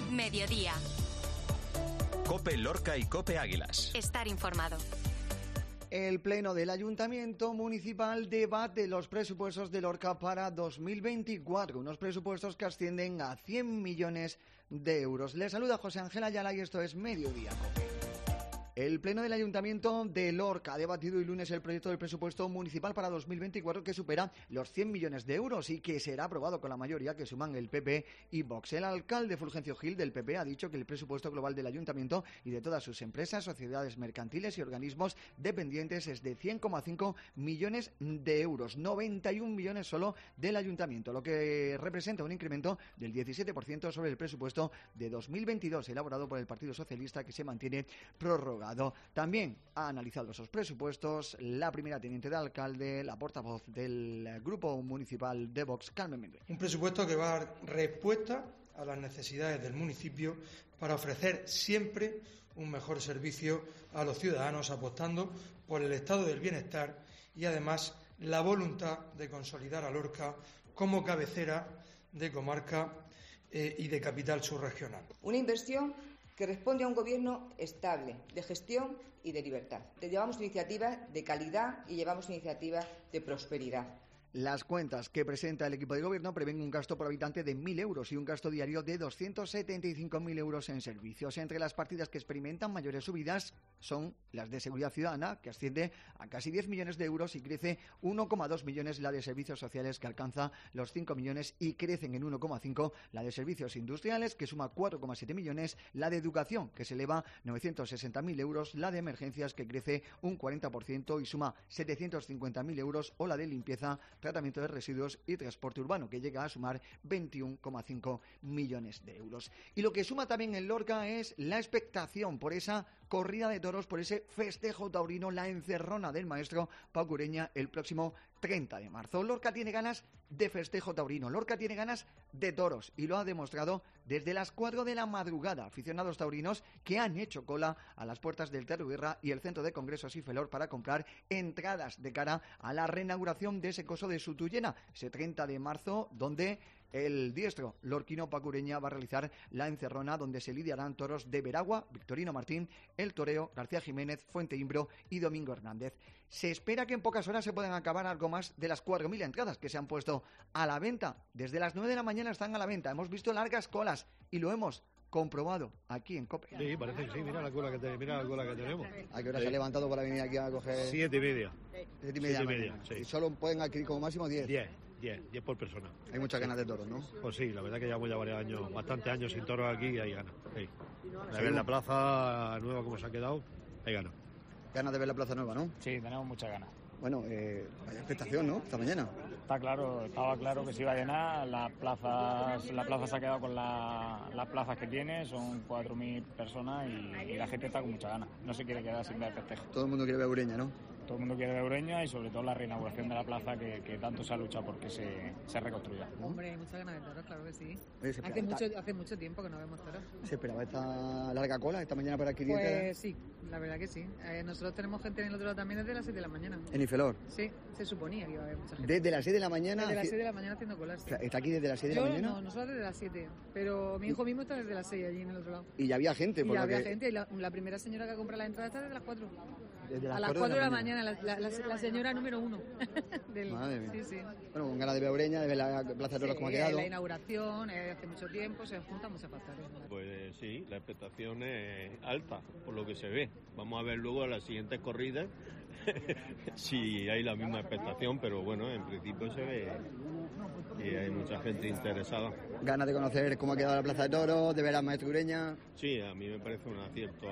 Mediodía. COPE Lorca y COPE Águilas. Estar informado. El Pleno del Ayuntamiento Municipal debate los presupuestos de Lorca para 2024, unos presupuestos que ascienden a 100 millones de euros. Les saluda José Ángel Ayala y esto es Mediodía COPE. El Pleno del Ayuntamiento de Lorca ha debatido el lunes el proyecto del presupuesto municipal para 2024 que supera los 100 millones de euros y que será aprobado con la mayoría que suman el PP y Vox. El alcalde Fulgencio Gil del PP ha dicho que el presupuesto global del Ayuntamiento y de todas sus empresas, sociedades mercantiles y organismos dependientes es de 100,5 millones de euros, 91 millones solo del Ayuntamiento, lo que representa un incremento del 17% sobre el presupuesto de 2022 elaborado por el Partido Socialista, que se mantiene prorrogado. También ha analizado esos presupuestos la primera teniente de alcalde, la portavoz del grupo municipal de Vox, Carmen Mendoza. Un presupuesto que va a dar respuesta a las necesidades del municipio para ofrecer siempre un mejor servicio a los ciudadanos, apostando por el estado del bienestar y además la voluntad de consolidar a Lorca como cabecera de comarca y de capital subregional. Una inversión que responde a un gobierno estable, de gestión y de libertad. Llevamos iniciativas de calidad y llevamos iniciativas de prosperidad. Las cuentas que presenta el equipo de gobierno prevén un gasto por habitante de 1.000 euros y un gasto diario de 275.000 euros en servicios. Entre las partidas que experimentan mayores subidas son las de seguridad ciudadana, que asciende a casi 10 millones de euros y crece 1,2 millones, la de servicios sociales, que alcanza los 5 millones y crecen en 1,5, la de servicios industriales, que suma 4,7 millones, la de educación, que se eleva 960.000 euros, la de emergencias, que crece un 40% y suma 750.000 euros, o la de limpieza, tratamiento de residuos y transporte urbano, que llega a sumar 21,5 millones de euros. Y lo que suma también en Lorca es la expectación por esa corrida de toros, por ese festejo taurino, la encerrona del maestro Paco Ureña el próximo 30 de marzo. Lorca tiene ganas de festejo taurino, Lorca tiene ganas de toros y lo ha demostrado desde las 4 de la madrugada. Aficionados taurinos que han hecho cola a las puertas del Teatro Guerra y el Centro de Congresos y Felor para comprar entradas de cara a la reinauguración de ese coso de Sutuyena, ese 30 de marzo, donde el diestro lorquino Paco Ureña va a realizar la encerrona, donde se lidiarán toros de Veragua, Victorino Martín, El Toreo, García Jiménez, Fuente Imbro y Domingo Hernández. Se espera que en pocas horas se puedan acabar algo más de las 4.000 entradas que se han puesto a la venta. Desde las 9 de la mañana están a la venta. Hemos visto largas colas y lo hemos comprobado aquí en COPE. Sí, parece que sí. Mira la cola que tenemos. ¿A qué hora se ha levantado para venir aquí a coger? 7:30. 7:30. Sí. Y solo pueden adquirir como máximo 10. 10 por persona. Hay muchas ganas de toros, ¿no? Pues sí, la verdad que llevamos ya varios años, bastantes años sin toros aquí y hay ganas. Sí. De ver la plaza nueva como se ha quedado, hay ganas. Ganas de ver la plaza nueva, ¿no? Sí, tenemos muchas ganas. Bueno, vaya expectación, ¿no? Esta mañana. Estaba claro que se iba a llenar. La plaza se ha quedado con las plazas que tiene, son 4.000 personas y la gente está con muchas ganas. No se quiere quedar sin ver festejo. Todo el mundo quiere ver Ureña, ¿no? Todo el mundo quiere ver Ureña y sobre todo la reinauguración de la plaza que tanto se ha luchado porque se reconstruya. Hombre, hay muchas ganas de toros, claro que sí. Oye, hace mucho tiempo que no vemos toros. ¿Se esperaba esta larga cola esta mañana para adquirir? Pues sí, la verdad que sí. Nosotros tenemos gente en el otro lado también desde las 7 de la mañana. ¿En Ifelor? Sí, se suponía que iba a haber mucha gente. ¿Desde las 6 de la mañana? Desde las 6 de la mañana haciendo colas. Sí. ¿Está aquí desde las 6 de la mañana? No, nosotros desde las 7. Pero mi hijo mismo está desde las 6 allí en el otro lado. Y ya había gente. Y ya había gente. Y la primera señora que compra la entrada está desde las 4. Desde a las 4 de la mañana, la señora número 1. Madre mía. Sí. Bueno, con ganas de ver Ureña, de ver la Plaza de Toros como ha quedado. La inauguración, hace mucho tiempo, se juntan muchos factores. Pues sí, la expectación es alta, por lo que se ve. Vamos a ver luego las siguientes corridas si hay la misma expectación, pero bueno, en principio se ve que hay mucha gente interesada. Ganas de conocer cómo ha quedado la Plaza de Toros, de ver a Maestro Ureña. Sí, a mí me parece un acierto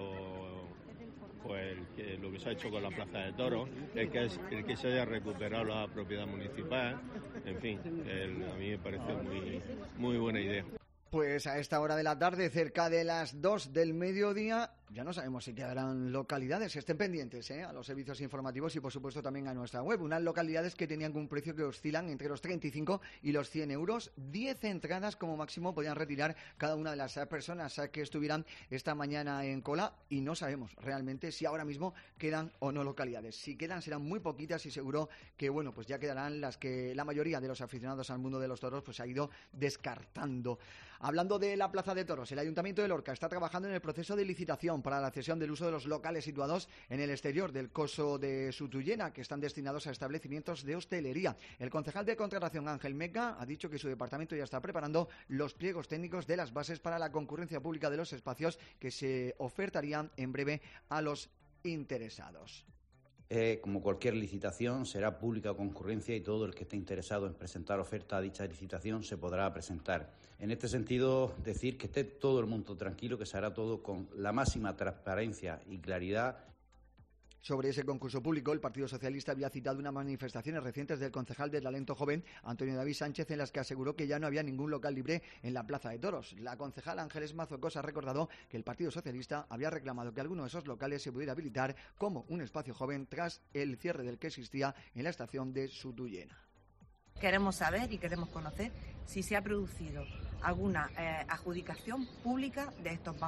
pues lo que se ha hecho con la Plaza de Toros, el que se haya recuperado la propiedad municipal, en fin, a mí me parece muy buena idea. Pues a esta hora de la tarde, cerca de las 2 del mediodía, Ya no sabemos si quedarán localidades, estén pendientes a los servicios informativos y por supuesto también a nuestra web. Unas localidades que tenían un precio que oscilan entre los 35 y los 100 euros. 10 entradas como máximo podían retirar cada una de las personas que estuvieran esta mañana en cola y no sabemos realmente si ahora mismo quedan o no localidades. Si quedan serán muy poquitas y seguro que bueno, pues ya quedarán las que la mayoría de los aficionados al mundo de los toros pues ha ido descartando. Hablando de la Plaza de Toros, el Ayuntamiento de Lorca está trabajando en el proceso de licitación para la cesión del uso de los locales situados en el exterior del coso de Sutullena, que están destinados a establecimientos de hostelería. El concejal de contratación, Ángel Meca, ha dicho que su departamento ya está preparando los pliegos técnicos de las bases para la concurrencia pública de los espacios que se ofertarían en breve a los interesados. Como cualquier licitación, será pública concurrencia y todo el que esté interesado en presentar oferta a dicha licitación se podrá presentar. En este sentido, decir que esté todo el mundo tranquilo, que se hará todo con la máxima transparencia y claridad. Sobre ese concurso público, el Partido Socialista había citado unas manifestaciones recientes del concejal de Talento Joven, Antonio David Sánchez, en las que aseguró que ya no había ningún local libre en la Plaza de Toros. La concejala Ángeles Mazocos ha recordado que el Partido Socialista había reclamado que alguno de esos locales se pudiera habilitar como un espacio joven tras el cierre del que existía en la estación de Sutullena. Queremos saber y queremos conocer si se ha producido alguna adjudicación pública de estos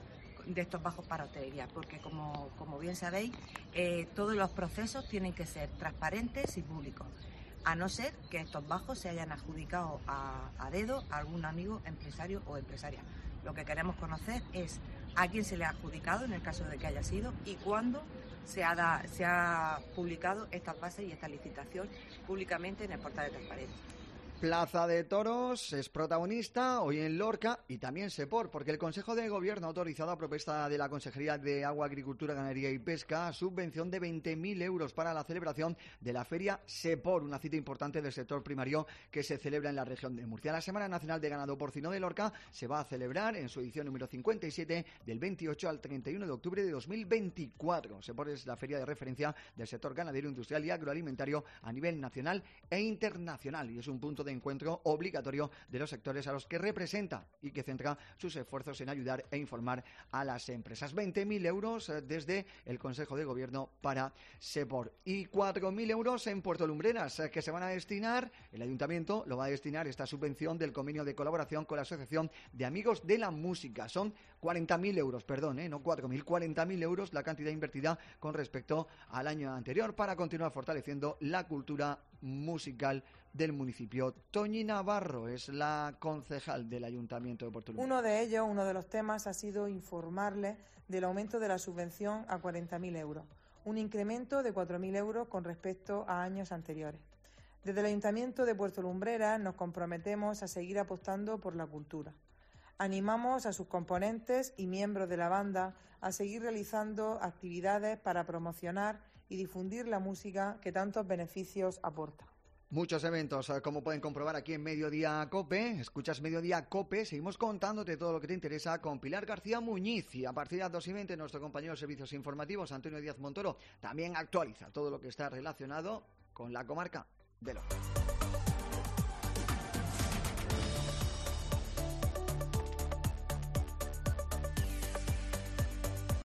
bajos para hostelería, porque como bien sabéis, todos los procesos tienen que ser transparentes y públicos, a no ser que estos bajos se hayan adjudicado a dedo a algún amigo empresario o empresaria. Lo que queremos conocer es a quién se le ha adjudicado, en el caso de que haya sido, y cuándo se ha publicado estas bases y esta licitación públicamente en el portal de transparencia. Plaza de Toros es protagonista hoy en Lorca y también Sepor, porque el Consejo de Gobierno ha autorizado a propuesta de la Consejería de Agua, Agricultura, Ganadería y Pesca subvención de 20.000 euros para la celebración de la Feria Sepor, una cita importante del sector primario que se celebra en la región de Murcia. La Semana Nacional de Ganado Porcino de Lorca se va a celebrar en su edición número 57 del 28 al 31 de octubre de 2024. Sepor es la feria de referencia del sector ganadero, industrial y agroalimentario a nivel nacional e internacional y es un punto de encuentro obligatorio de los sectores a los que representa y que centra sus esfuerzos en ayudar e informar a las empresas. 20.000 euros desde el Consejo de Gobierno para Sepor y 4.000 euros en Puerto Lumbreras que se van a destinar, el Ayuntamiento lo va a destinar esta subvención del convenio de colaboración con la Asociación de Amigos de la Música. Son 40.000 euros, no 4.000, 40.000 euros la cantidad invertida con respecto al año anterior para continuar fortaleciendo la cultura musical del municipio. Toñi Navarro es la concejal del Ayuntamiento de Puerto Lumbreras. Uno de los temas ha sido informarles del aumento de la subvención a 40.000 euros, un incremento de 4.000 euros con respecto a años anteriores. Desde el Ayuntamiento de Puerto Lumbreras nos comprometemos a seguir apostando por la cultura. Animamos a sus componentes y miembros de la banda a seguir realizando actividades para promocionar y difundir la música que tantos beneficios aporta. Muchos eventos, como pueden comprobar aquí en Mediodía COPE. Escuchas Mediodía COPE. Seguimos contándote todo lo que te interesa con Pilar García Muñiz. Y a partir de las 2:20, nuestro compañero de servicios informativos, Antonio Díaz Montoro, también actualiza todo lo que está relacionado con la comarca de Lorca.